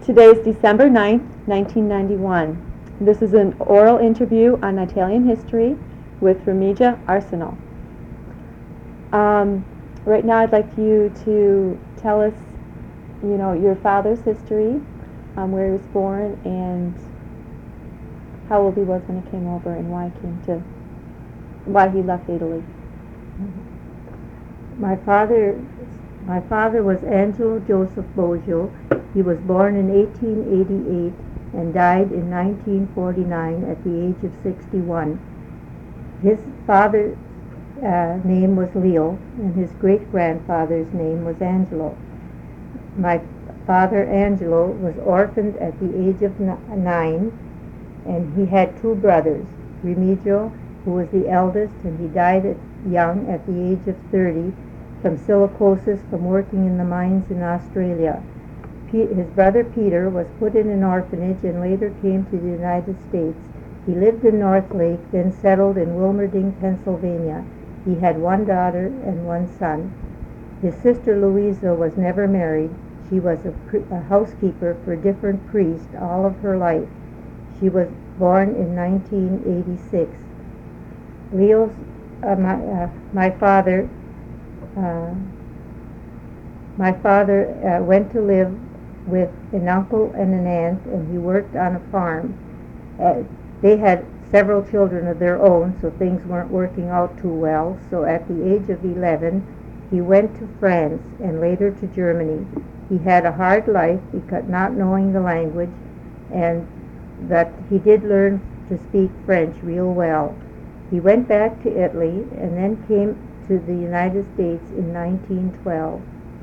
Today is December 9th, 1991. This is an oral interview on Italian history with Remigio Arsenal. Right now I'd like you to tell us, your father's history, where he was born and how old he was when he came over and why he left Italy. My father was Angelo Joseph Boggio. He was born in 1888 and died in 1949 at the age of 61. His father's name was Leo, and his great-grandfather's name was Angelo. My father, Angelo, was orphaned at the age of 9, and he had two brothers, Remigio, who was the eldest, and he died young at the age of 30 from silicosis from working in the mines in Australia. His brother Peter was put in an orphanage and later came to the United States. He lived in North Lake, then settled in Wilmerding, Pennsylvania. He had one daughter and one son. His sister Louisa was never married. She was a housekeeper for different priests all of her life. She was born in 1986. My father went to live with an uncle and an aunt, and he worked on a farm. They had several children of their own, so things weren't working out too well. So at the age of 11, he went to France and later to Germany. He had a hard life because not knowing the language, but he did learn to speak French real well. He went back to Italy and then came to the United States in 1912.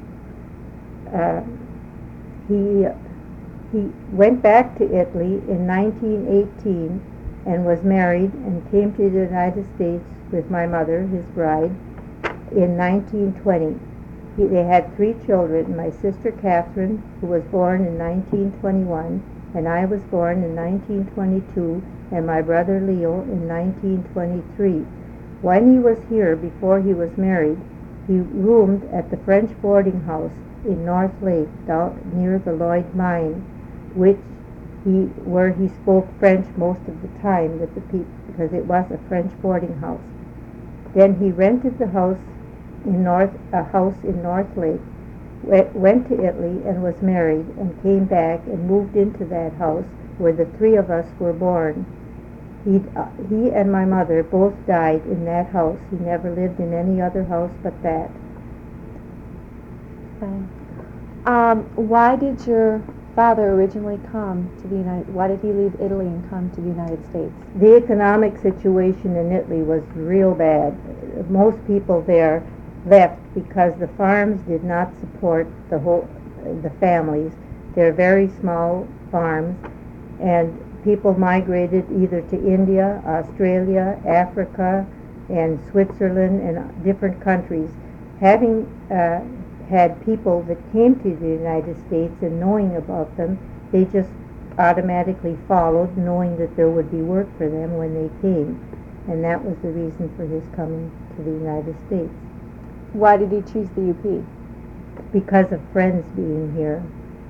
He went back to Italy in 1918 and was married and came to the United States with my mother, his bride, in 1920. They had 3 children, my sister Catherine, who was born in 1921, and I was born in 1922, and my brother Leo in 1923. When he was here, before he was married, he roomed at the French boarding house in North Lake, down near the Lloyd mine, where he spoke French most of the time with the people, because it was a French boarding house. Then he rented a house in North Lake, went to Italy and was married, and came back and moved into that house where the 3 of us were born. He and my mother both died in that house. He never lived in any other house but that. Okay. Why did your father originally come to the why did he leave Italy and come to the United States? The economic situation in Italy was real bad. Most people there left because the farms did not support the families. They're very small farms, and people migrated either to India, Australia, Africa, and Switzerland, and different countries. Having had people that came to the United States and knowing about them, they just automatically followed, knowing that there would be work for them when they came. And that was the reason for his coming to the United States. Why did he choose the UP? Because of friends being here.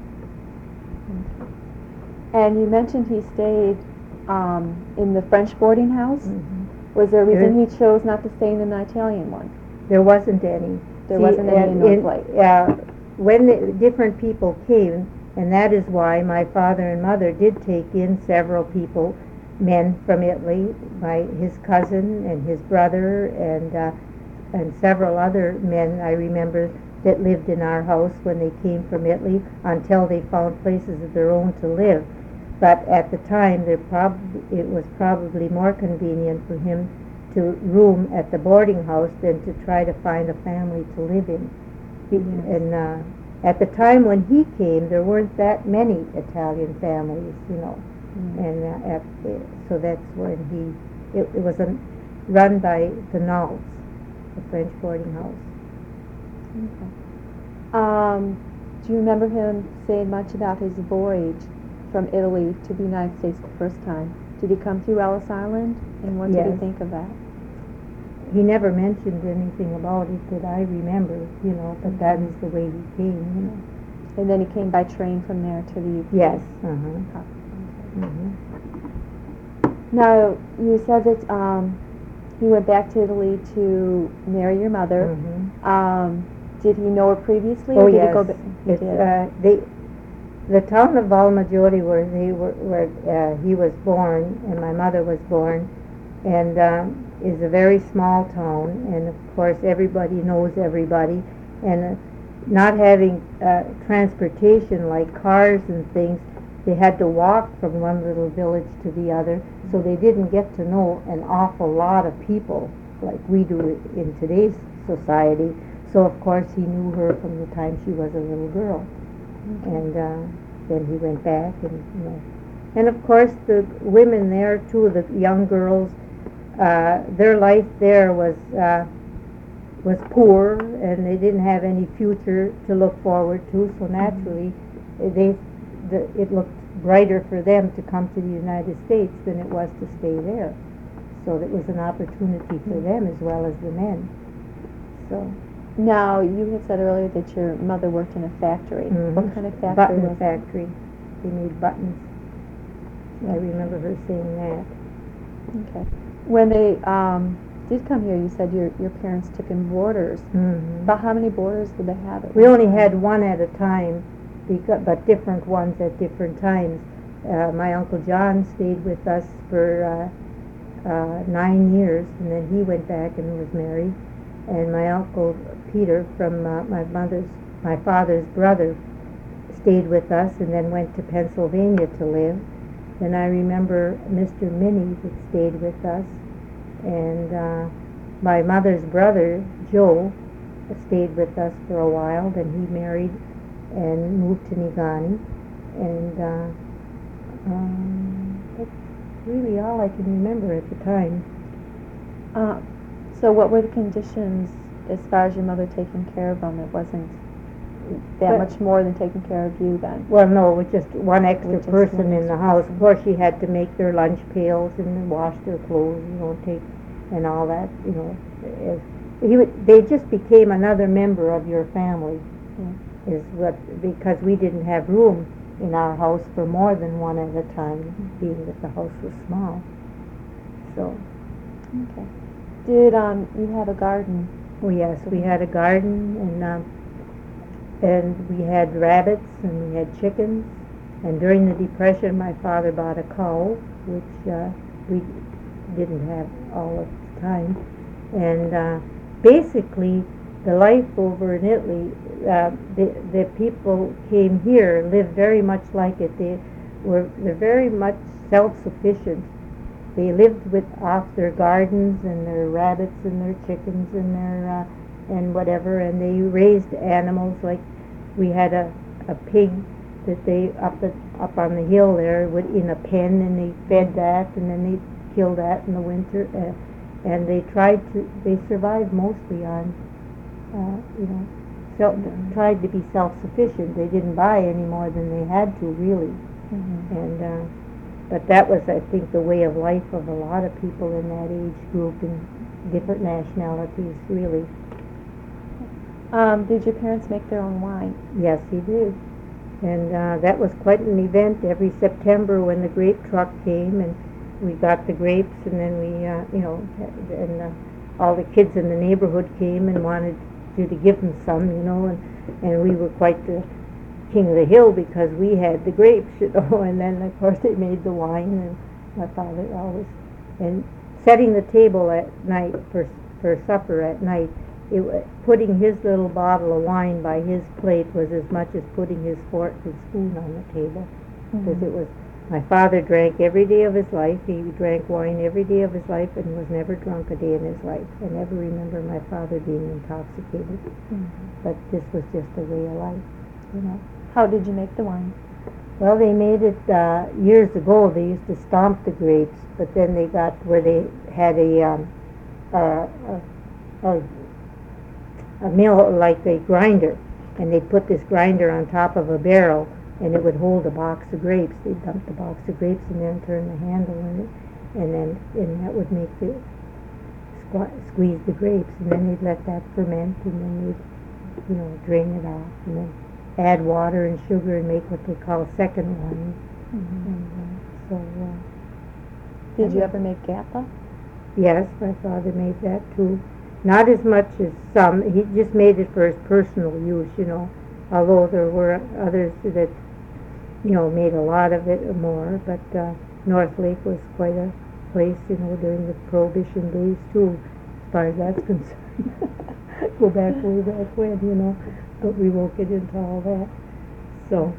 And you mentioned he stayed in the French boarding house. Mm-hmm. Was there a reason he chose not to stay in an Italian one? There wasn't any. There wasn't any in North Lake. When the different people came, and that is why my father and mother did take in several people, men from Italy, his cousin and his brother, and several other men I remember that lived in our house when they came from Italy, until they found places of their own to live. But at the time, it was probably more convenient for him to room at the boarding house than to try to find a family to live in. Yes. And at the time when he came, there weren't that many Italian families, and so that's when it was run by the Nalls, the French boarding house. Okay. Do you remember him saying much about his voyage from Italy to the United States the first time? Did he come through Ellis Island, and what did he think of that? He never mentioned anything about it that I remember, but that is the way he came, And then he came by train from there to the UK. Yes. Now, you said that he went back to Italy to marry your mother. Did he know her previously, Oh or did yes. he go back? The town of Valmaggiore, where he was born and my mother was born, and is a very small town, and of course everybody knows everybody, and not having transportation like cars and things, they had to walk from one little village to the other, so they didn't get to know an awful lot of people like we do in today's society. So of course he knew her from the time she was a little girl. And then he went back, and of course the women there too, the young girls, their life there was poor, and they didn't have any future to look forward to. So naturally, it looked brighter for them to come to the United States than it was to stay there. So it was an opportunity for them as well as the men. So. Now, you had said earlier that your mother worked in a factory. What kind of factory Button was it? factory. They made buttons. I remember her saying that. Okay. When they did come here, you said your parents took in boarders. About how many boarders did they have? We only had one at a time, but different ones at different times. My Uncle John stayed with us for 9 years, and then he went back and was married. And my Uncle Peter, from my father's brother, stayed with us and then went to Pennsylvania to live. Then I remember Mr. Minnie that stayed with us, and my mother's brother, Joe, stayed with us for a while. Then he married and moved to Negaunee, and that's really all I can remember at the time. So what were the conditions as far as your mother taking care of them? It wasn't that much more than taking care of you then? Well, no, it was just one extra person in the house. Of course, she had to make their lunch pails and wash their clothes, and all that, They just became another member of your family, because we didn't have room in our house for more than one at a time, being that the house was small. So. Okay. Did you have a garden? Oh yes, we had a garden, and we had rabbits and we had chickens. And during the Depression, my father bought a cow, which we didn't have all of the time. And basically, the life over in Italy, the people came here, lived very much like it. They're very much self-sufficient. They lived off their gardens and their rabbits and their chickens and their and whatever, and they raised animals. Like we had a pig that they up on the hill there in a pen, and they fed that, and then they killed that in the winter, and they survived mostly on tried to be self-sufficient. They didn't buy any more than they had to, really. And but that was, I think, the way of life of a lot of people in that age group and different nationalities, really. Did your parents make their own wine? Yes, he did. And that was quite an event every September when the grape truck came, and we got the grapes, and then we, all the kids in the neighborhood came and wanted you to give them some, and we were quite the king of the hill because we had the grapes, and then of course they made the wine, and my father always, and setting the table at night for supper at night, putting his little bottle of wine by his plate was as much as putting his fork and spoon on the table, because it was, my father drank every day of his life. He drank wine every day of his life and was never drunk a day in his life. I never remember my father being intoxicated, but this was just a way of life, How did you make the wine? Well, they made it years ago. They used to stomp the grapes, but then they got where they had a mill, like a grinder, and they'd put this grinder on top of a barrel, and it would hold a box of grapes. They'd dump the box of grapes and then turn the handle in it, and that would make the squeeze the grapes, and then they'd let that ferment, and then they'd drain it off, and then add water and sugar and make what they call second wine. Mhm. And so, Did you ever make Gappa? yes, my father made that too. Not as much as some. He just made it for his personal use, although there were others that, made a lot of it or more. But North Lake was quite a place, during the Prohibition days too, as far as that's concerned. Go back way back when, but we won't get into all that. So,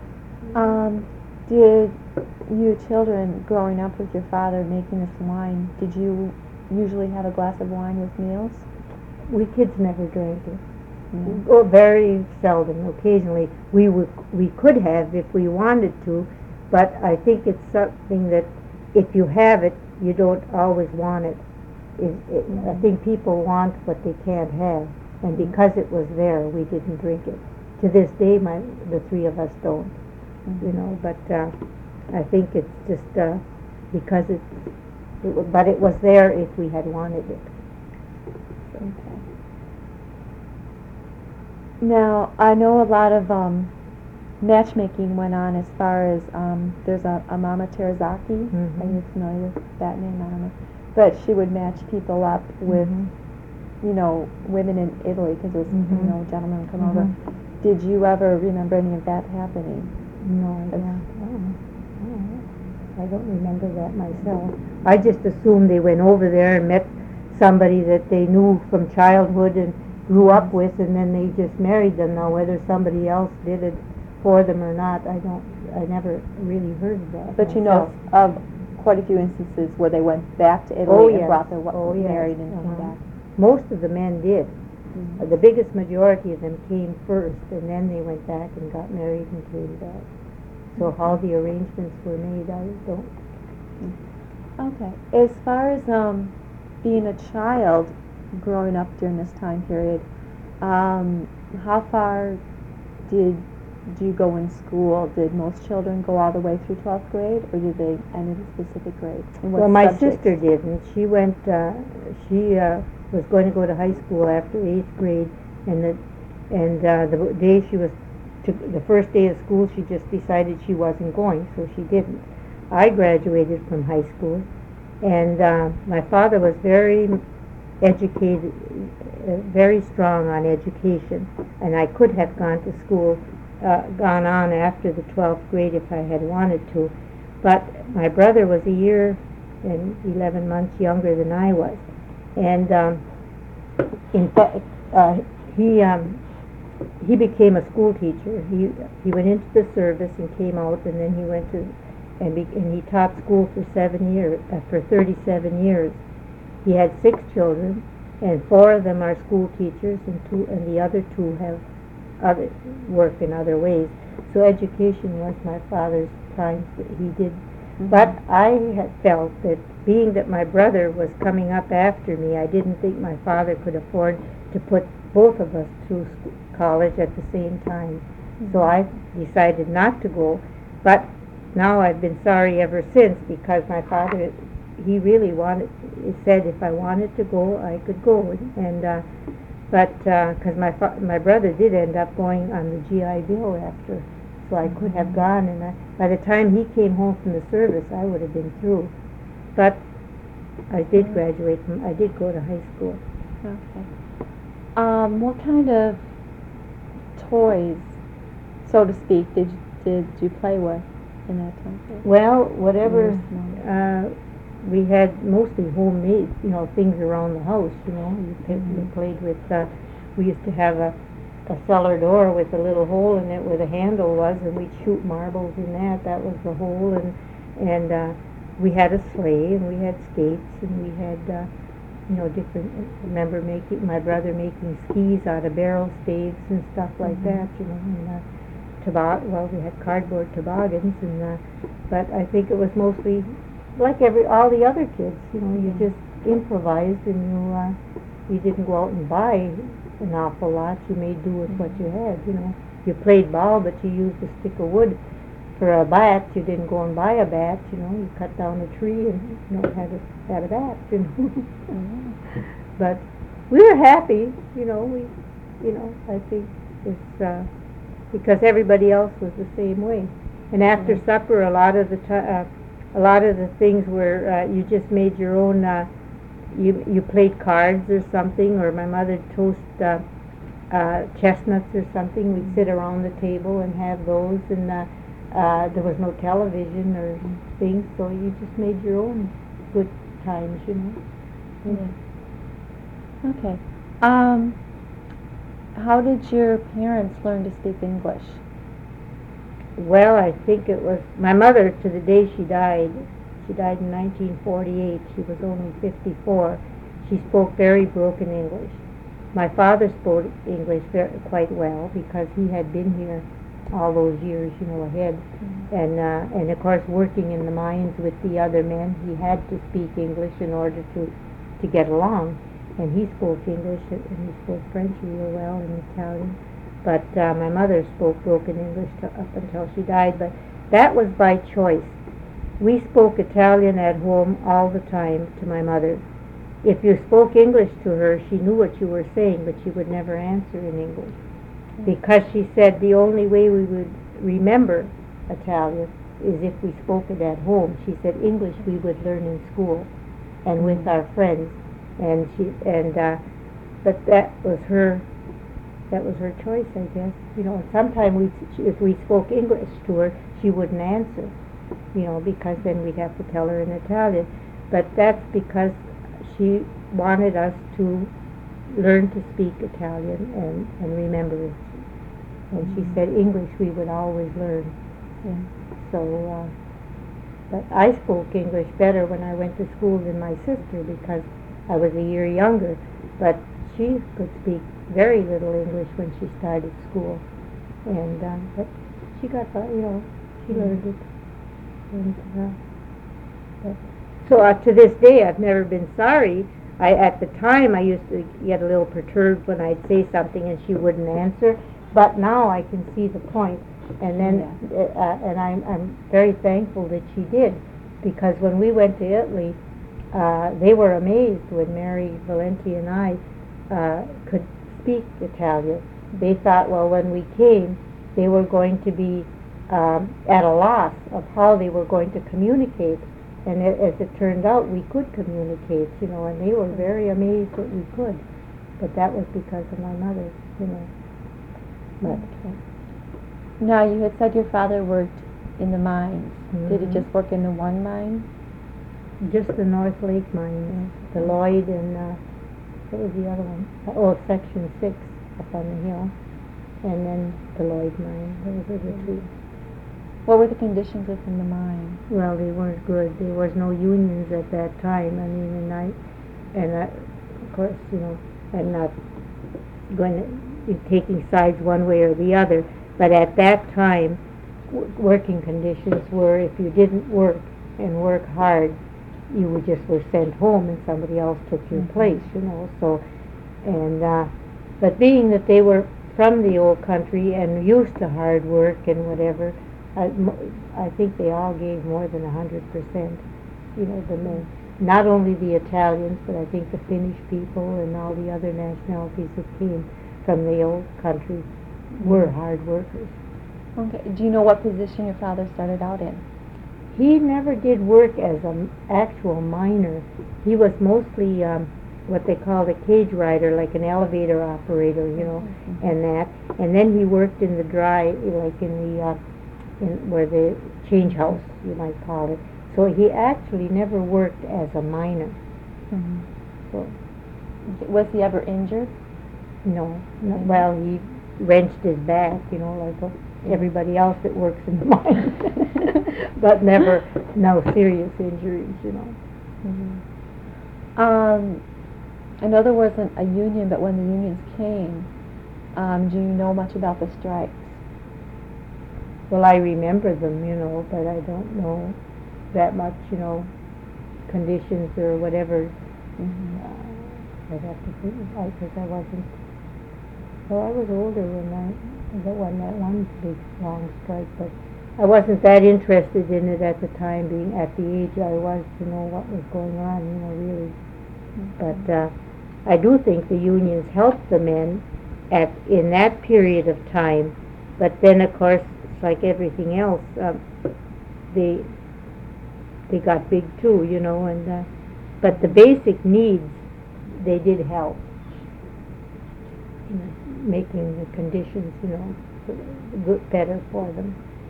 Did you children, growing up with your father making this wine, did you usually have a glass of wine with meals? we kids never drank it. No. Or very seldom. Occasionally, we could have if we wanted to, but I think it's something that if you have it, you don't always want it. I think people want what they can't have, and because it was there, we didn't drink it. To this day, the three of us don't. But I think it's just because but it was there if we had wanted it. Okay. Now, I know a lot of matchmaking went on as far as there's a Mama Terzaki. Mhm. Are you familiar with that name? I don't know. But she would match people up with, women in Italy because it was, Mhm. gentlemen would come Mhm. over. Did you ever remember any of that happening? No, I don't remember that myself. I just assumed they went over there and met somebody that they knew from childhood and grew up with, and then they just married them. Now, whether somebody else did it for them or not, I never really heard of that. But you know myself. of quite a few instances where they went back to Italy Oh, and yes. brought their Oh, yes. married and came Uh-huh. back. Most of the men did. Mhm. The biggest majority of them came first, and then they went back and got married and came back. So how the arrangements were made, I don't. Okay. As far as being a child growing up during this time period, how far did you go in school? Did most children go all the way through 12th grade, or did they end at a specific grade? And what Well, my subjects? sister didn't. She went. She was going to go to high school after 8th grade, and the day she was the first day of school, she just decided she wasn't going, so she didn't. I graduated from high school, and my father was very educated, very strong on education, and I could have gone to school, gone on after the 12th grade if I had wanted to, but my brother was a year and 11 months younger than I was, and in fact, he became a school teacher. He went into the service and came out, and then he went to and he taught school for 37 years. He had 6 children, and 4 of them are school teachers, and the other 2 have other work in other ways. So education was my father's prime. He did, but I had felt that being that my brother was coming up after me, I didn't think my father could afford to put both of us through college at the same time. So I decided not to go, but now I've been sorry ever since, because my father, he really said if I wanted to go, I could go, and but because my brother did end up going on the GI Bill after, so I could have gone, and by the time he came home from the service, I would have been through. But I did graduate I did go to high school. Okay. What kind of toys, so to speak, did you play with in that time period? Well, whatever. Yes, We had mostly homemade, things around the house. We played with. We used to have a cellar door with a little hole in it where the handle was, and we'd shoot marbles in that. That was the hole, and we had a sleigh, and we had skates, and we had different. I remember my brother making skis out of barrel staves and stuff like that. And well, we had cardboard toboggans, and but I think it was mostly like all the other kids. You just improvised, and you didn't go out and buy an awful lot. You made do with what you had. You played ball, but you used a stick of wood for a bat. You didn't go and buy a bat. You cut down a tree and had a bat. But we were happy. I think it's because everybody else was the same way. And after supper, a lot of the things were you just made your own. You played cards or something, or my mother toast chestnuts or something. We'd sit around the table and have those, and there was no television or things, so you just made your own good times, you know. Yeah. Okay. How did your parents learn to speak English? Well, I think it was my mother to the day she died. She died in 1948. She was only 54. She spoke very broken English. My father spoke English quite well because he had been here all those years, you know, ahead. And of course, working in the mines with the other men, he had to speak English in order to get along. And he spoke English, and he spoke French real well, and Italian. But my mother spoke broken English up until she died, but that was by choice. We spoke Italian at home all the time to my mother. If you spoke English to her, she knew what you were saying, but she would never answer in English. Because she said the only way we would remember Italian is if we spoke it at home. She said English we would learn in school and with our friends. But that was her choice, I guess. You know, sometimes if we spoke English to her, she wouldn't answer, you know, because then we'd have to tell her in Italian. But that's because she wanted us to learn to speak Italian and remember it. And she said English we would always learn. Yeah. So, but I spoke English better when I went to school than my sister because I was a year younger. But she could speak very little English when she started school, and but she got, you know, she learned it. And so to this day, I've never been sorry. At the time, I used to get a little perturbed when I'd say something and she wouldn't answer. But now I can see the point, and then and I'm very thankful that she did, because when we went to Italy, they were amazed when Mary Valenti and I could speak Italian. They thought, well, when we came, they were going to be at a loss of how they were going to communicate. And as it turned out, we could communicate, you know, and they were very amazed that we could. But that was because of my mother, you know. But, now, you had said your father worked in the mines. Did he Mhm. just work in the one mine? just the North Lake mine, the Lloyd, and what was the other one? Oh, Section 6 up on the hill, and then the Lloyd mine. Those were the two. What were the conditions within the mine? Well, they weren't good. There was no unions at that time. I mean, of course, you know, I'm not going to be taking sides one way or the other, but at that time, working conditions were if you didn't work and work hard, you were sent home and somebody else took your place, you know. So, but being that they were from the old country and used to hard work and whatever, I think they all gave more than 100%, you know, the men. Not only the Italians, but I think the Finnish people and all the other nationalities that came from the old country were hard workers. Okay. Do you know what position your father started out in? He never did work as an actual miner. He was mostly what they called a cage rider, like an elevator operator, you know, and that. And then he worked in the dry, like in where the change house, you might call it. So he actually never worked as a miner. Mm-hmm. So, was he ever injured? no. Well, he wrenched his back, you know, like everybody else that works in the mine, but never, no serious injuries, you know. Mm-hmm. I know there wasn't a union, but when the unions came, do you know much about the strikes? Well, I remember them, you know, but I don't know that much, you know, conditions or whatever. I'd have to think, because I wasn't. Well, I was older when that one big long strike, but I wasn't that interested in it at the time, being at the age I was to know what was going on, you know, really. But I do think the unions helped the men in that period of time But then, of course, it's like everything else. They they got big too, you know, and but the basic needs, they did help, you know, making the conditions, you know, good, better for them.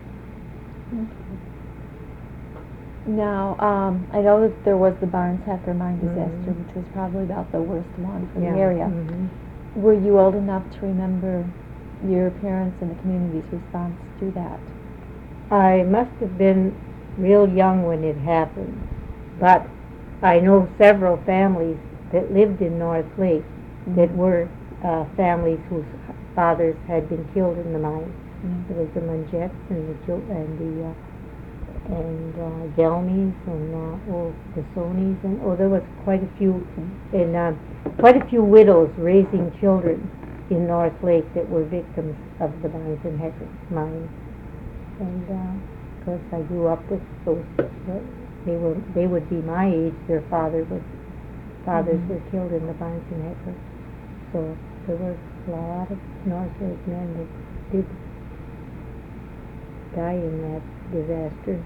Now, I know that there was the Barnes-Hecker mine disaster, Mhm. which was probably about the worst one for Yeah. the area. Mhm. Were you old enough to remember your parents and the community's response to that? I must have been real young when it happened, but I know several families that lived in North Lake that were families whose fathers had been killed in the mine. There was the Manjets and the Gelmies and the Sonys, and there was quite a few, and quite a few widows raising children in North Lake that were victims of the Barnes and Hecker mine. And of course, I grew up with those. They would be my age. Their fathers were killed in the Barnes and Hecker. So there was a lot of North Lake men that did die in that disaster.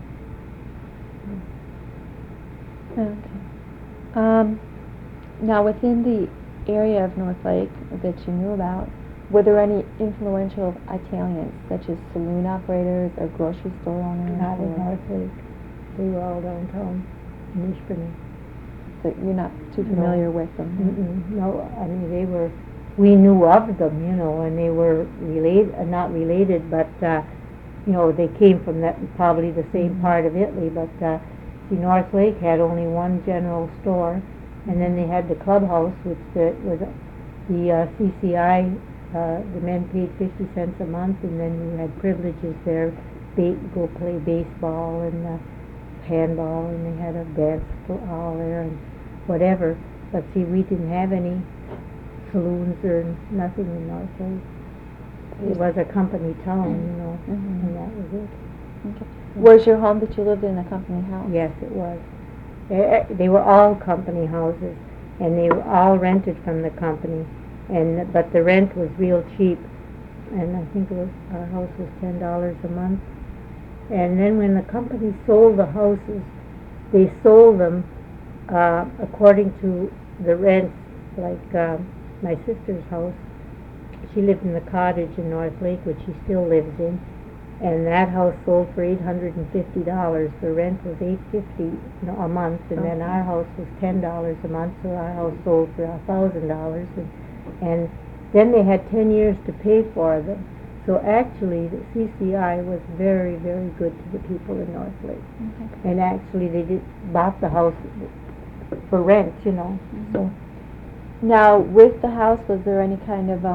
Okay. Now, within the area of North Lake that you knew about, were there any influential Italians, such as saloon operators or grocery store owners? Not in North Lake. They were all downtown in Ishpeming. So you're not too familiar with them? No, I mean, we knew of them, you know, and they were not related, but, you know, they came from probably the same part of Italy, but, see, North Lake had only one general store, and then they had the clubhouse, which was the CCI, the men paid 50 cents a month, and then you had privileges there, go play baseball and handball, and they had a dance hall there and whatever. But see, we didn't have any saloons or nothing in North Lake. It was a company town, you know, and that was it. Okay. Was your home that you lived in a company house? Yes, it was. They were all company houses, and they were all rented from the company, but the rent was real cheap, and I think our house was $10 a month. And then when the company sold the houses, they sold them according to the rents. Like my sister's house, she lived in the cottage in North Lake, which she still lives in, and that house sold for $850. The rent was $850 a month, and then our house was $10 a month, so our house sold for $1,000. And then they had 10 years to pay for them. So actually, the CCI was very, very good to the people in North Lake. Okay. And actually, they bought the house for rent, you know. So now, with the house, was there any kind of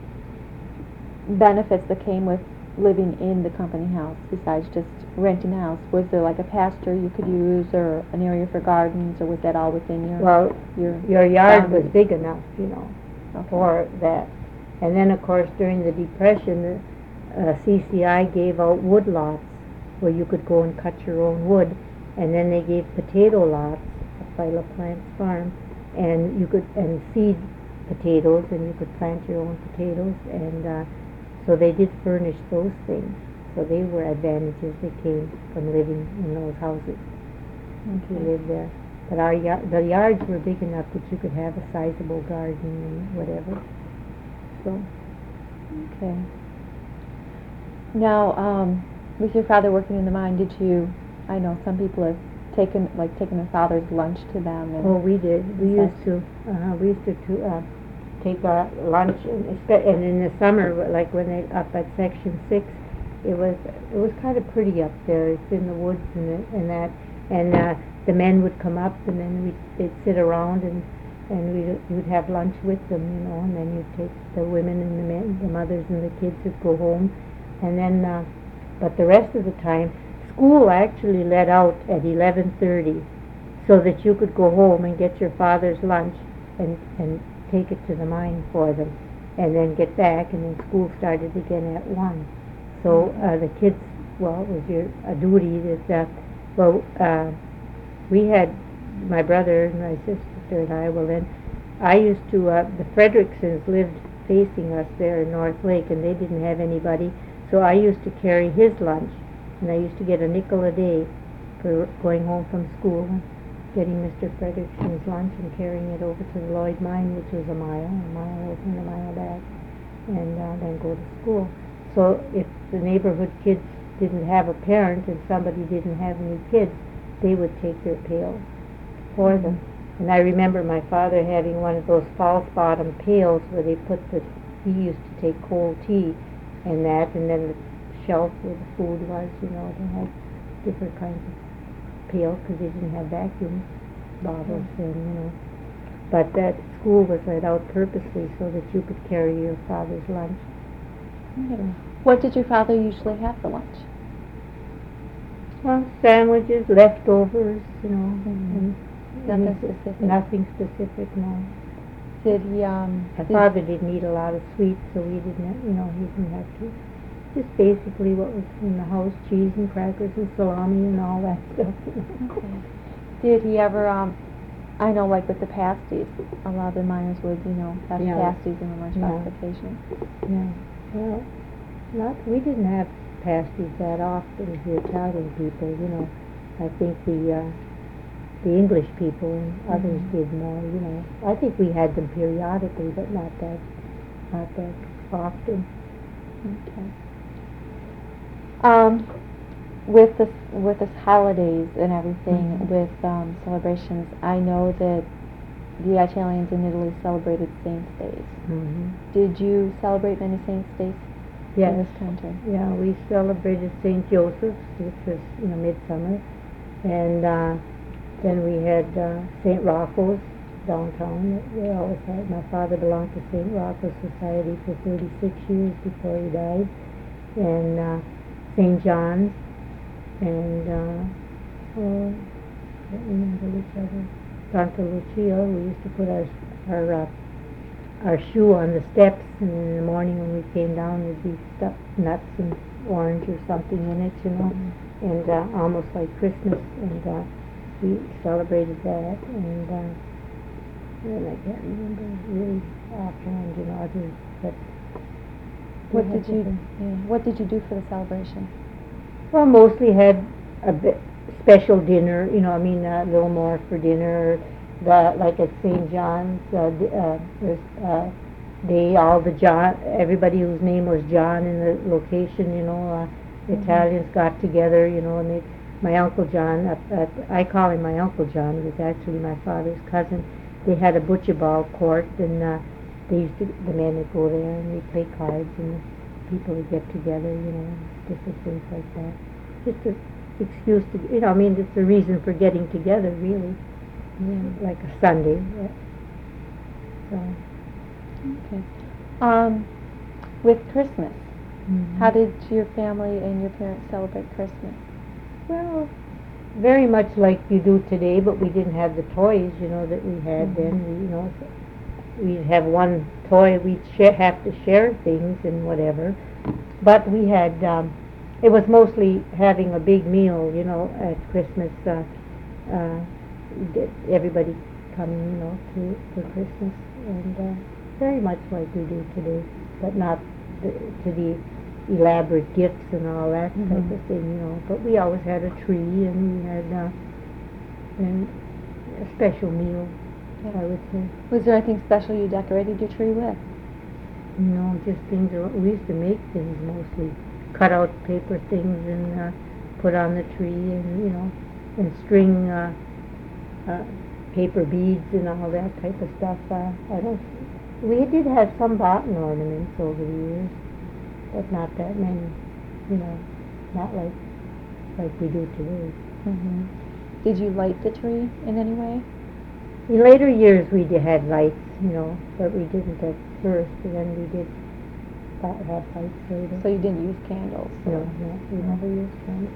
benefits that came with living in the company house besides just renting a house? Was there like a pasture you could use, or an area for gardens, or was that all within your yard was big enough, you know, okay, for that. And then, of course, during the Depression, the CCI gave out wood lots where you could go and cut your own wood. And then they gave potato lots by LaPlante's farm, and you could seed potatoes, and you could plant your own potatoes. And so they did furnish those things. So they were advantages that came from living in those houses. You lived there. But the yards were big enough that you could have a sizable garden and whatever. So. Okay. Now, with your father working in the mine, did you? I know some people have taken their father's lunch to them. And we did. We used to take our lunch, and in the summer, like when they up at Section 6, it was kind of pretty up there. It's in the woods and that, and the men would come up, and then they'd sit around and we'd have lunch with them, you know, and then you'd take the women and the men, the mothers and the kids would go home, and then, but the rest of the time, school actually let out at 11:30, so that you could go home and get your father's lunch and take it to the mine for them, and then get back, and then school started again at 1. So the kids, well, it was a duty that, we had, my brother and my sister and I, well then, I used to, the Fredericksons lived facing us there in North Lake, and they didn't have anybody. So I used to carry his lunch, and I used to get a nickel a day for going home from school, getting Mr. Frederickson's lunch and carrying it over to the Lloyd Mine, which was a mile over and a mile back, and then go to school. So if the neighborhood kids didn't have a parent and somebody didn't have any kids, they would take their pails for them. And I remember my father having one of those false bottom pails where they put he used to take cold tea and that, and then the shelf where the food was, they had different kinds of pails because they didn't have vacuum bottles then, But that school was let out purposely so that you could carry your father's lunch. What did your father usually have for lunch? Well, sandwiches, leftovers, and Nothing specific? Nothing specific, no. Did he, My father didn't eat a lot of sweets, so he didn't, he didn't have to. Just basically what was in the house, cheese and crackers and salami and all that stuff. Okay. Did he ever, I know like with the pasties, a lot of the miners would, have pasties in the lunchbox occasionally. Yeah. Well, we didn't have pasties that often, the Italian people, I think the English people and others did more, I think we had them periodically, but not that often. Okay. With the holidays and everything, with celebrations, I know that the Italians in Italy celebrated Saints' Days. Did you celebrate many Saints' Days in this country? Yeah, we celebrated St. Joseph's, which was midsummer, and then we had St. Rocco's downtown. We always had. My father belonged to St. Rocco's Society for 36 years before he died, and St. John's, and I don't remember which other. Santa Lucia. We used to put our shoe on the steps, and in the morning when we came down, there'd be stuff, nuts and orange or something in it, and almost like Christmas, and we celebrated that, and I can't remember really offhand, others, but What did you do for the celebration? well, mostly had a special dinner, a little more for dinner. Like at St. John's, everybody whose name was John in the location, the Italians got together, and my Uncle John, I call him my Uncle John, he was actually my father's cousin. They had a butcher ball court, and the men would go there and we'd play cards, and the people would get together, different things like that. Just an excuse to, it's a reason for getting together, really. Like a Sunday. So. Okay. With Christmas, how did your family and your parents celebrate Christmas? Well, very much like you do today, but we didn't have the toys, that we had then. We'd have one toy, we'd have to share things and whatever. But we had, it was mostly having a big meal, at Christmas. Everybody coming, for Christmas, and very much like we do today, but not to the elaborate gifts and all that type of thing, But we always had a tree, and we had and a special meal, I would say. Was there anything special you decorated your tree with? Just things. We used to make things mostly, cut out paper things and put on the tree, and and string. Paper beads and all that type of stuff. We did have some button ornaments over the years, but not that many, not like we do today. Did you light the tree in any way? In later years we had lights, but we didn't at first, and then we did have lights later. So you didn't use candles? No, we never used candles.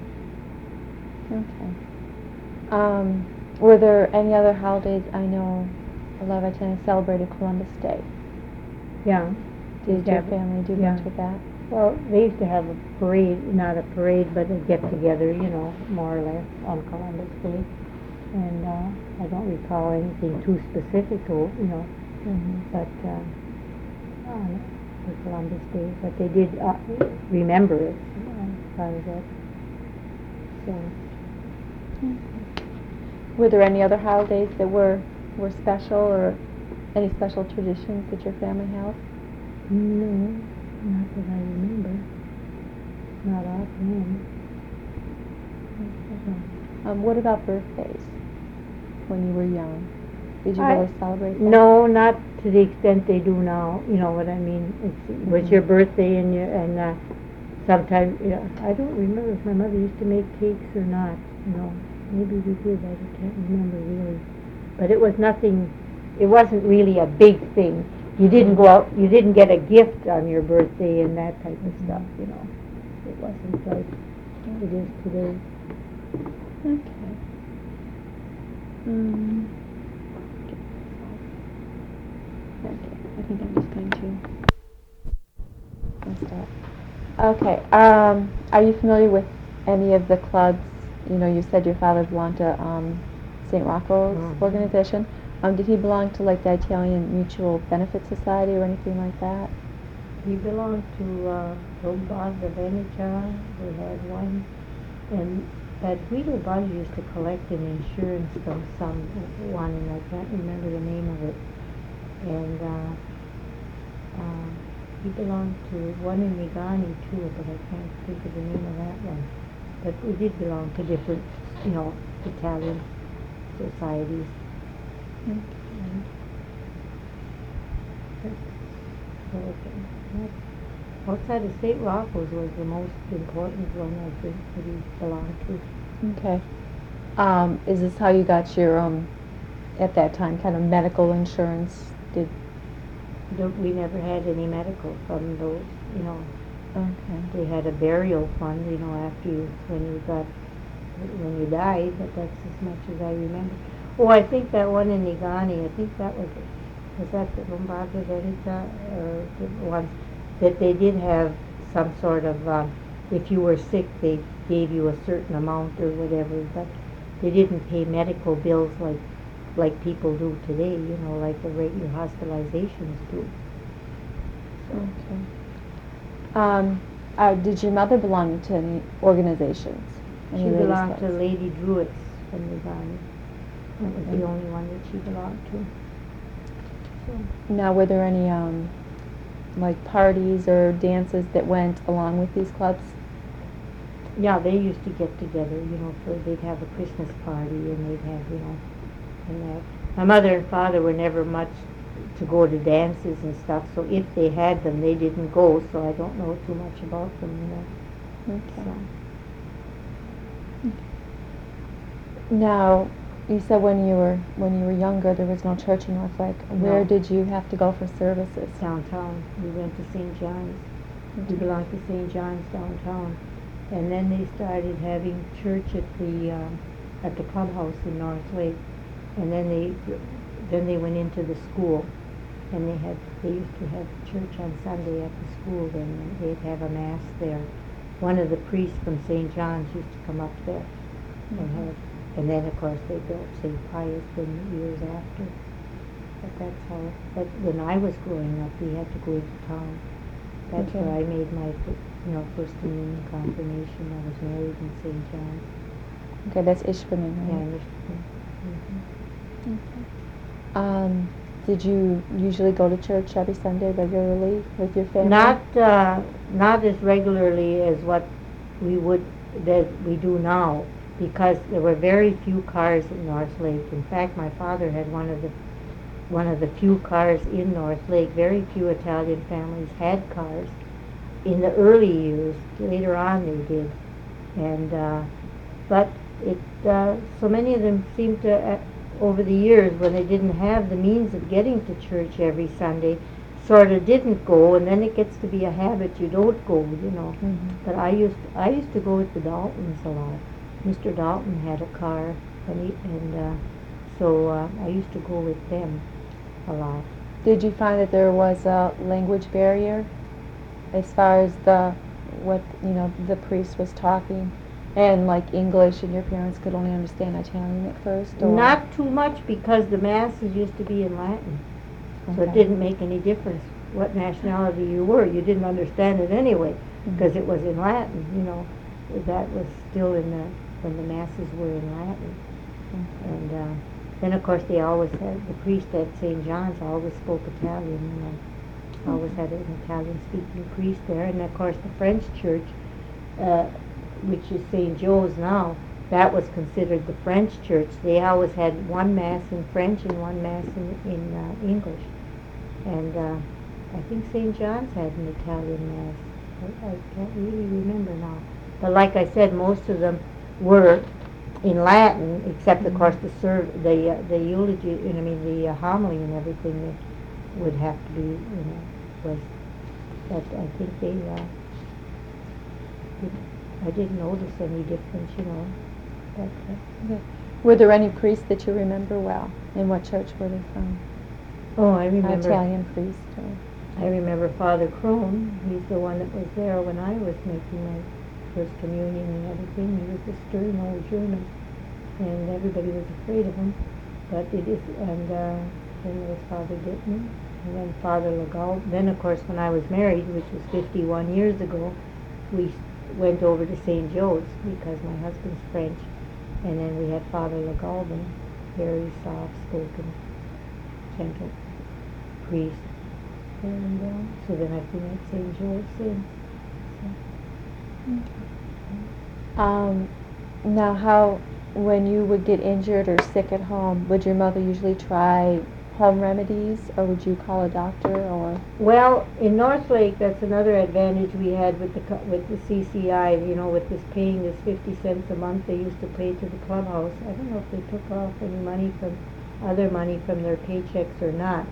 Okay. Were there any other holidays? I know a lot of Italians celebrated Columbus Day. Yeah. Did your family do much with that? Well, they used to have a parade, not a parade, but a get-together, more or less, on Columbus Day. And I don't recall anything too specific, but for Columbus Day, but they did remember it part of it. So Were there any other holidays that were special, or any special traditions that your family held? no, not that I remember. Not offhand. What about birthdays when you were young? Did you I- really celebrate that? No, not to the extent they do now. You know what I mean? It was your birthday and sometimes I don't remember if my mother used to make cakes or not. Maybe we did. I can't remember really. But it was nothing. It wasn't really a big thing. You didn't go out. You didn't get a gift on your birthday and that type of stuff. It wasn't like it is today. Okay. Okay, I think I'm just going to start. Okay, are you familiar with any of the clubs? You said your father belonged to St. Rocco's organization. Did he belong to like the Italian Mutual Benefit Society or anything like that? He belonged to Lombard of Venecia. They had one, and that Guido Buzz used to collect an insurance from someone, and I can't remember the name of it. And he belonged to one in Negani too, but I can't think of the name of that one. But we did belong to different, Italian societies. Outside of St. Rocco's was the most important one, I think, that he belonged to. Okay. Is this how you got your at that time kind of medical insurance? We never had any medical from those, Okay. They had a burial fund, after when you died, but that's as much as I remember. Oh, I think that one in Negani, I think that was that the Lombardo Venecia, or the ones that they did have some sort of, if you were sick, they gave you a certain amount or whatever, but they didn't pay medical bills like people do today, like the regular hospitalizations do. Okay. Did your mother belong to any organizations? She belonged to Lady Druids from Negani. That was the only one that she belonged to. Now, were there any like parties or dances that went along with these clubs? Yeah, they used to get together, they'd have a Christmas party and they'd have, and that. My mother and father were never much to go to dances and stuff, so if they had them, they didn't go, so I don't know too much about them, Okay. So. Now, you said when you were younger, there was no church in North Lake. Where did you have to go for services? Downtown. We went to St. John's. We belonged to St. John's downtown, and then they started having church at the clubhouse in North Lake, and then they went into the school, and they used to have church on Sunday at the school. Then they'd have a mass there. One of the priests from St. John's used to come up there and then of course they built St. Pius in the years after. But that's how. But when I was growing up, we had to go into town. That's where I made my first communion confirmation. I was married in St. John's. Okay, that's Ishpeming, right? Yeah, Okay. Did you usually go to church every Sunday regularly with your family? Not as regularly as what that we do now, because there were very few cars in North Lake. In fact, my father had one of the few cars in North Lake. Very few Italian families had cars in the early years. Later on, they did, and but so many of them seemed to. Over the years, when they didn't have the means of getting to church every Sunday, sort of didn't go, and then it gets to be a habit. You don't go, But I used to go with the Daltons a lot. Mr. Dalton had a car, so I used to go with them a lot. Did you find that there was a language barrier as far as the priest was talking? And like English, and your parents could only understand Italian at first? Or? Not too much, because the masses used to be in Latin, so it didn't make any difference what nationality you were. You didn't understand it anyway, because it was in Latin, you know. That was still in the, when the masses were in Latin. And then, of course, they always had, the priest at St. John's always spoke Italian, you know. Always had an Italian-speaking priest there. And, of course, the French church, which is St. Joe's now, that was considered the French church. They always had one Mass in French and one Mass in English. And I think St. John's had an Italian Mass. I can't really remember now. But like I said, most of them were in Latin, except, of course, the eulogy, I mean, the homily and everything that would have to be, you know, was, but I think I didn't notice any difference, you know. But, Okay. Were there any priests that you remember well? And what church were they from? oh, I remember. Italian priest. Or? I remember Father Crone. He's the one that was there when I was making my first communion and everything. He was a stern old German, and everybody was afraid of him. But it is, and then there was Father Dittman, and then Father Legault. Then, of course, when I was married, which was 51 years ago, we went over to St. Joe's because my husband's French, and then we had Father Legault, very soft-spoken, gentle priest. And so then I've been at St. Joe's since. Now, how, when you would get injured or sick at home, would your mother usually try home remedies, or would you call a doctor, or? Well, in North Lake, that's another advantage we had with the CCI, you know, with this paying this 50 cents a month they used to pay to the clubhouse. I don't know if they took off any money from, other money from their paychecks or not.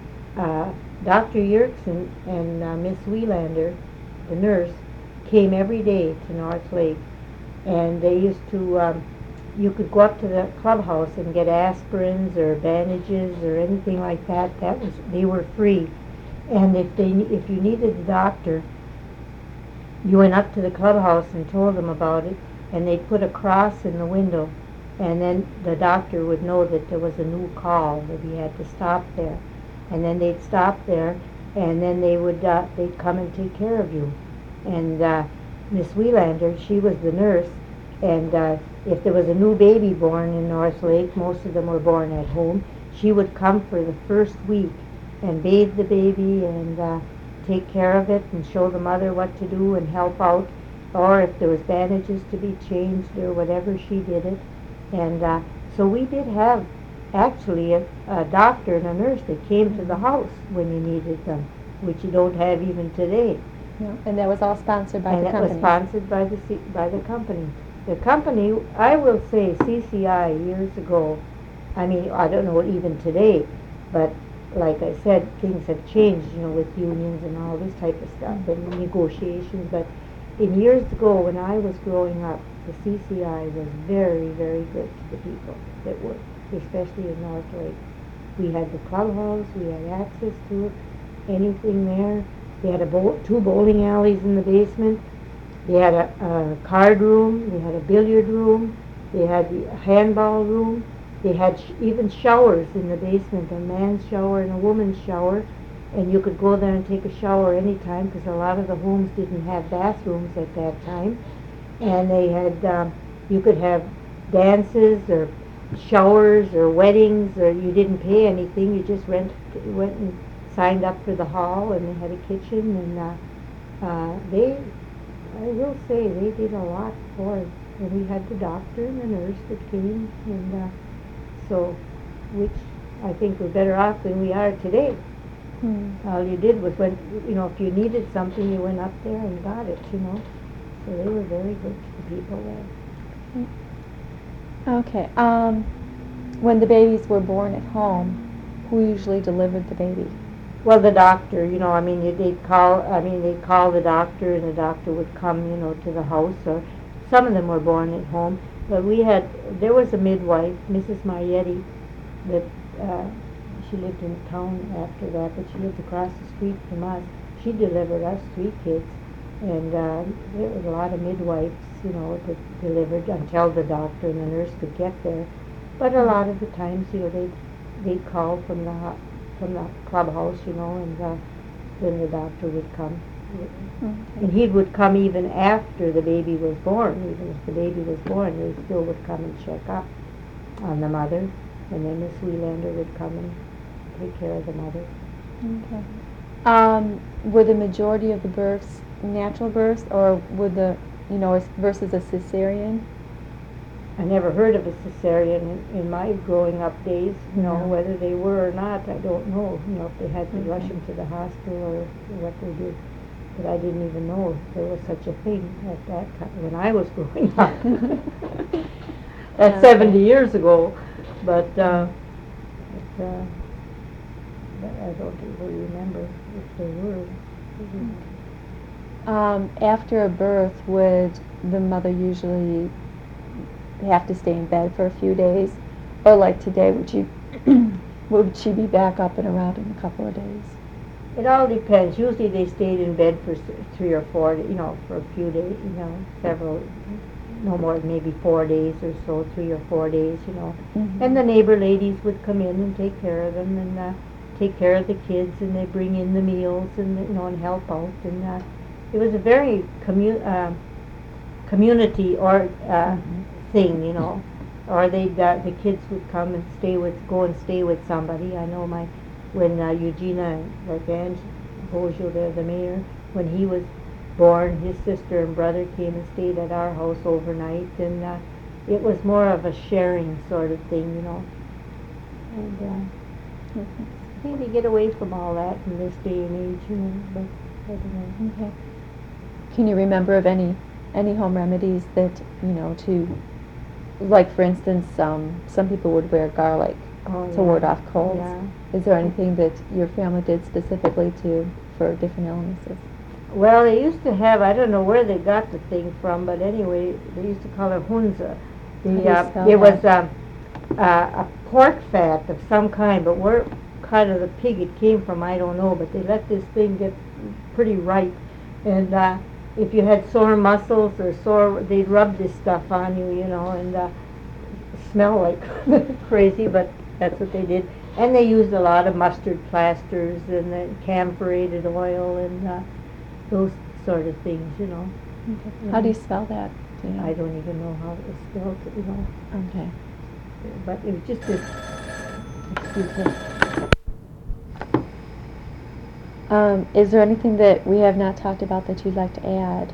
Dr. Yerkes and Miss Wiellander, the nurse, came every day to North Lake, and they used to, you could go up to the clubhouse and get aspirins or bandages or anything like that. They were free. And if you needed a doctor, you went up to the clubhouse and told them about it, and they'd put a cross in the window, and then the doctor would know that there was a new call, that he had to stop there. And then they'd stop there, and then they'd come and take care of you. And Miss Wiellander, she was the nurse, and if there was a new baby born in North Lake, most of them were born at home, she would come for the first week and bathe the baby and take care of it and show the mother what to do and help out, or if there was bandages to be changed or whatever, she did it. And so we did have actually a doctor and a nurse that came to the house when you needed them, which you don't have even today. No. And that was all sponsored by the company? And it was sponsored by the company. The company, I will say, CCI years ago, I mean, I don't know even today, but like I said, things have changed, you know, with unions and all this type of stuff and negotiations. But in years ago, when I was growing up, the CCI was very, very good to the people that worked, especially in North Lake. We had the clubhouse, we had access to it, anything there. They had two bowling alleys in the basement. They had a card room. They had a billiard room. They had the handball room. They had even showers in the basement, a man's shower and a woman's shower. And you could go there and take a shower anytime, because a lot of the homes didn't have bathrooms at that time. And they had, you could have dances or showers or weddings, or you didn't pay anything. You just went and signed up for the hall, and they had a kitchen, and I will say, they did a lot for it. And we had the doctor and the nurse that came, and so, which I think we're better off than we are today. All you did was if you needed something, you went up there and got it, you know. So they were very good to the people there. Okay. When the babies were born at home, who usually delivered the baby? Well, the doctor, you know, I mean, they'd call the doctor, and the doctor would come, you know, to the house, or some of them were born at home. But there was a midwife, Mrs. Marietti, that, she lived in town after that, but she lived across the street from us. She delivered us 3 kids, and there was a lot of midwives, you know, that delivered until the doctor and the nurse could get there. But a lot of the times, you know, they'd call from the clubhouse, you know, and when the doctor would come. And Okay. he would come even after the baby was born. Even if the baby was born, they still would come and check up on the mother. And then Miss Wheelander would come and take care of the mother. Okay. Were the majority of the births natural births, or would versus a cesarean? I never heard of a cesarean in my growing up days. No. Whether they were or not, I don't know. If they had to rush Okay. him to the hospital or what they did. But I didn't even know there was such a thing at that time when I was growing up. That's Okay. 70 years ago, but I don't really remember if there were. After a birth, would the mother usually have to stay in bed for a few days, or like today, would she be back up and around in a couple of days? It all depends. Usually they stayed in bed for 3 or 4, for a few days, several, no more than maybe 4 days or so, 3 or 4 days, Mhm. And the neighbor ladies would come in and take care of them and take care of the kids, and they bring in the meals and and help out. And it was a very community or thing, Or the kids would come and go and stay with somebody. I know when Eugenia, like Ange Bojo there, the mayor, when he was born, his sister and brother came and stayed at our house overnight, and it was more of a sharing sort of thing, And I think they get away from all that in this day and age, but I don't know. Okay. Can you remember of any home remedies that to, like for instance, some people would wear garlic Oh, to ward off colds. Yeah. Is there anything that your family did specifically for different illnesses? Well, they used to have, I don't know where they got the thing from, but anyway, they used to call it hunza. How do you spell It was that? a pork fat of some kind, but where kind of the pig it came from, I don't know, but they let this thing get pretty ripe. And if you had sore muscles or they'd rub this stuff on you, and smell like crazy, but that's what they did. And they used a lot of mustard plasters and camphorated oil and those sort of things, Okay. How do you spell that? Do you know? I don't even know how it was spelled, Okay. but it was just excuse me. Is there anything that we have not talked about that you'd like to add?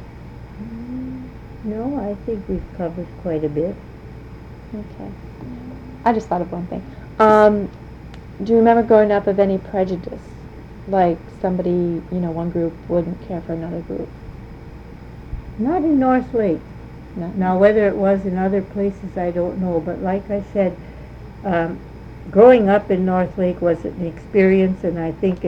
No, I think we've covered quite a bit. Okay. I just thought of one thing. Do you remember growing up of any prejudice? Like somebody, one group wouldn't care for another group? Not in North Lake. No. Now, whether it was in other places, I don't know. But like I said, growing up in North Lake was an experience, and I think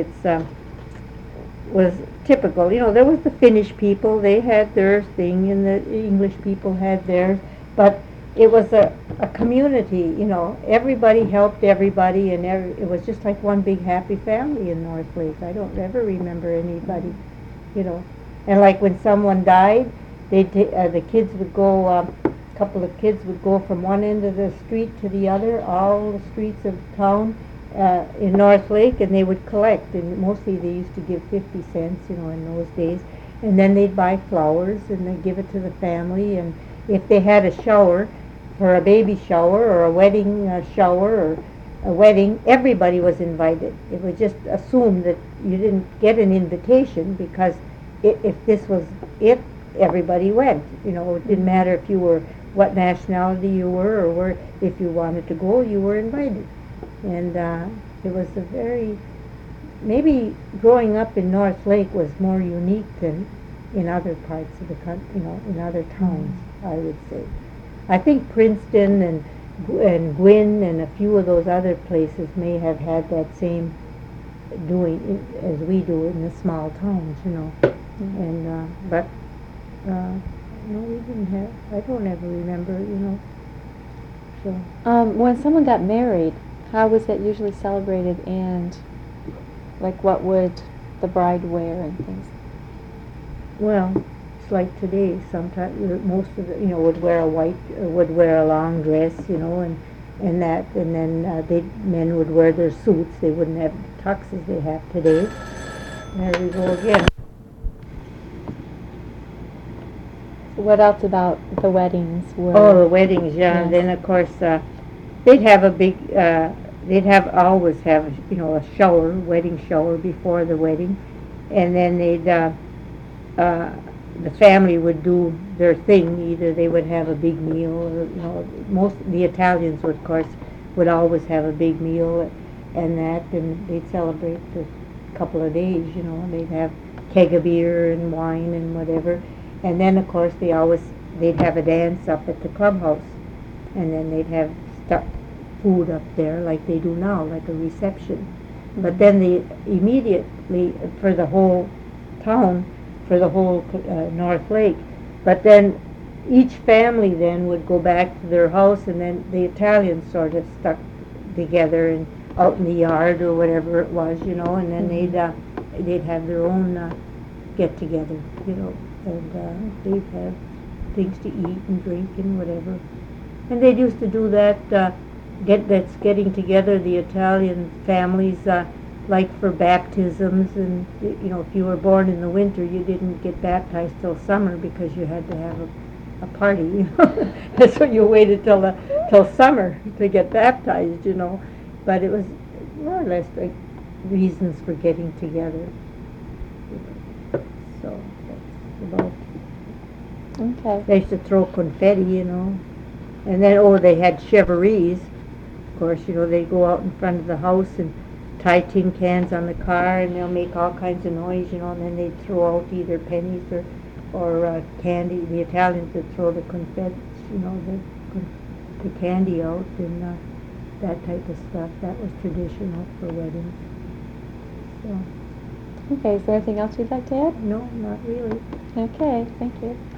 was typical. There was the Finnish people; they had their thing, and the English people had theirs. But it was a community. Everybody helped everybody, and it was just like one big happy family in North Lake. I don't ever remember anybody, And like when someone died, the kids would go. A couple of kids would go from one end of the street to the other, all the streets of town in North Lake, and they would collect. And mostly they used to give 50 cents, in those days. And then they'd buy flowers and they'd give it to the family. And if they had a shower, for a baby shower or a wedding shower or a wedding, everybody was invited. It was just assumed that you didn't get an invitation because if this was it, everybody went. It didn't matter if you were what nationality you were or if you wanted to go, you were invited. And it was maybe growing up in North Lake was more unique than in other parts of the country, in other towns, I would say. I think Princeton and Gwynn and a few of those other places may have had that same doing as we do in the small towns, And but no, we didn't have. I don't ever remember, So When someone got married, how was that usually celebrated, and like what would the bride wear and things? well, it's like today. Sometimes most of the would wear a long dress, and that, and then men would wear their suits. They wouldn't have tucks as they have today. There we go again. What else about the weddings were? Oh, the weddings, yeah. Yes. Then of course, they'd have a big, always have, a shower, wedding shower before the wedding, and then the family would do their thing. Either they would have a big meal, or most the Italians would, of course, would always have a big meal, and they'd celebrate the couple of days. They'd have keg of beer and wine and whatever, and then of course they'd have a dance up at the clubhouse, and then they'd have food up there like they do now, like a reception. But then they immediately, for the whole town, for the whole North Lake. But then each family then would go back to their house, and then the Italians sort of stuck together and out in the yard or whatever it was, and then they'd have their own get together, and they'd have things to eat and drink and whatever. And they used to do that. Getting together the Italian families, like for baptisms, and if you were born in the winter, you didn't get baptized till summer because you had to have a party. That's when you waited till summer to get baptized. But it was more or less like reasons for getting together. So that's about. Okay. They used to throw confetti, and then they had charivaris. Of course, they go out in front of the house and tie tin cans on the car, and they'll make all kinds of noise, and then they'd throw out either pennies or candy. The Italians would throw the confetti, the candy out, and that type of stuff. That was traditional for weddings. So, Okay, is there anything else you'd like to add? no, not really. Okay, thank you.